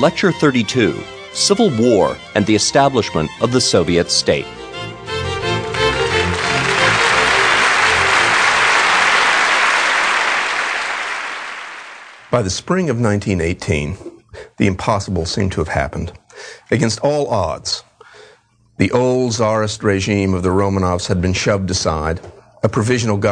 Lecture 32, Civil War and the Establishment of the Soviet State. By the spring of 1918, the impossible seemed to have happened. Against all odds, the old Tsarist regime of the Romanovs had been shoved aside. A provisional government